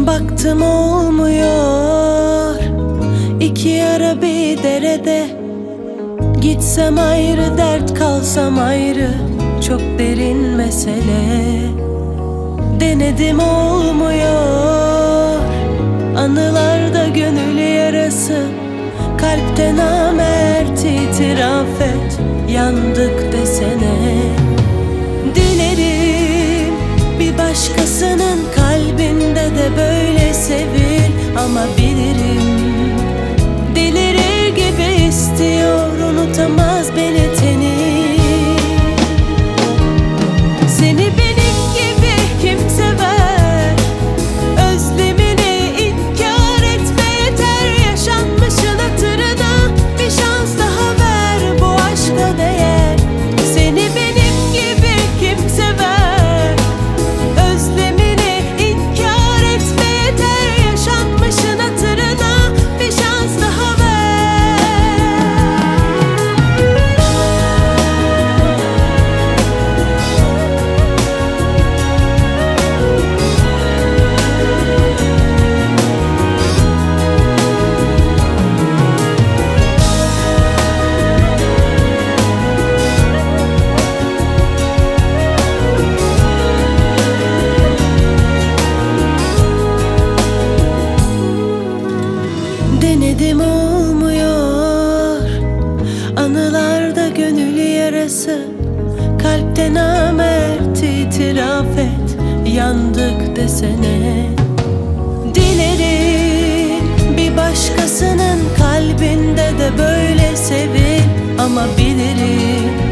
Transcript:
Baktım olmuyor, iki yara bir derede. Gitsem ayrı dert, kalsam ayrı, çok derin mesele. Denedim olmuyor, anılarda gönül yarası. Kalpten namert itiraf et, yandık desene. Dilerim bir başkasının kalbinde de böyle sevil, ama bilirim delirir gibi istiyor, unutamaz beni tenin. Seni benim gibi kim sever? Özlemini inkar etme yeter. Yaşanmışın hatırına bir şans daha ver, bu aşka değer. Seni benim gibi kim sever? Özlemini inkar etme yeter. Yaşanmışın hatırına bir şans daha ver. Denedim olmuyor, anılarda gönül yarası. Kalpten namert itiraf et, yandık desene. Dilerim bir başkasının kalbinde de böyle sevil, ama bilirim